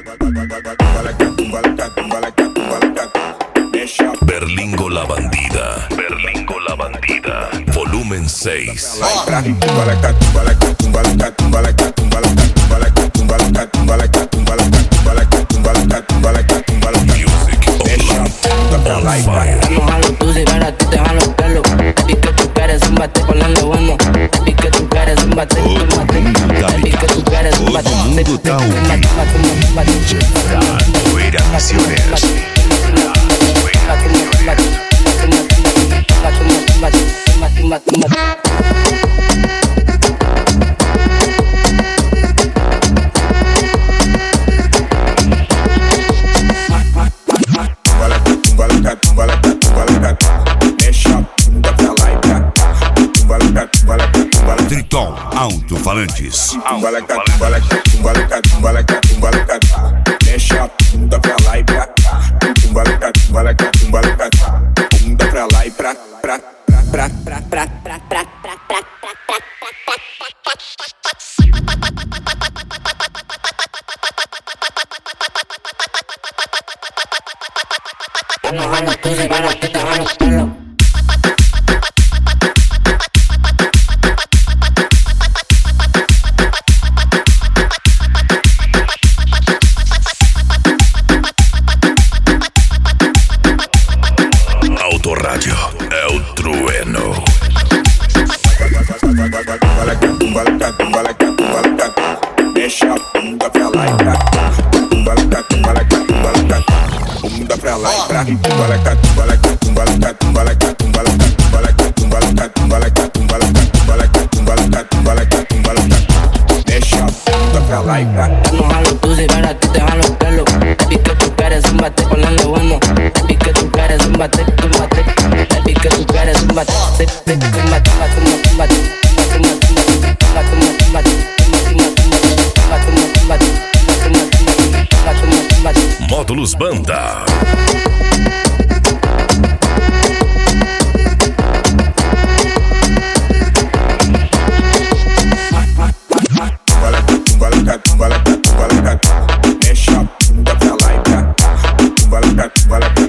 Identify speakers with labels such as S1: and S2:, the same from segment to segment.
S1: Berlingo la bandida, Berlingo la bandida, volumen 6. Music on fire.
S2: Vamos a los tus y ver a ti te van los pelos. Baby, que tú quieres un bate ponendo bueno. Baby, que tú quieres un bate, un bate. Baby, que tú quieres un bate.
S3: Todo mundo tá ouvindo. Poeira Missionários. Triton Alto-Falantes.
S4: Deixa a bunda pra lá e pra cá. Bunda pra lá e pra.
S2: Vamos a los tus y ver a ti te van los pelos.
S1: Autorádio é o trueno.
S4: Deixa a bunda pra lá e pra cá. Bunda pra lá e pra Deixa a bunda pra lá e pra cá.
S2: Vamos a los tus y ver a ti te van los pelos. Baby, que tú quieres un bate ponendo bueno. Baby, que tú quieres un bate, un bate. Baby, que tú quieres un bate, un bate, un bate.
S1: Módulos Banda.
S4: Deixa a bunda pra lá e pra cá. Bunda pra lá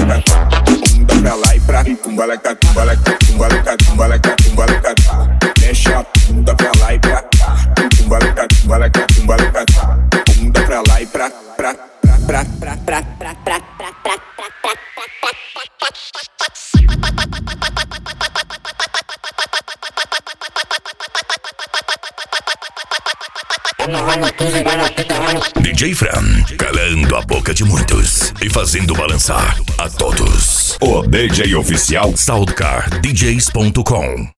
S4: e pra Deixa a bunda pra lá e pra cá. Bunda pra lá e pra.
S1: DJ Fran, calando a boca de muitos e fazendo balançar a todos.
S3: O DJ oficial
S1: Soundcardjs.com